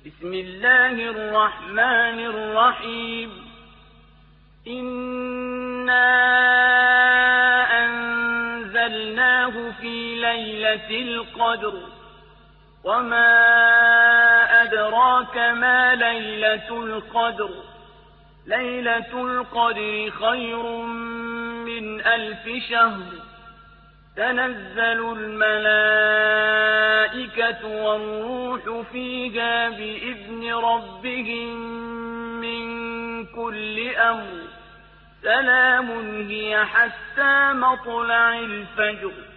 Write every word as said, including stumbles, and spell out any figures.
بسم الله الرحمن الرحيم إنا أنزلناه في ليلة القدر وما أدراك ما ليلة القدر ليلة القدر خير من ألف شهر تنزل الملائكة والروح فيها بإذن ربهم من كل أمر سلام هي حتى مطلع الفجر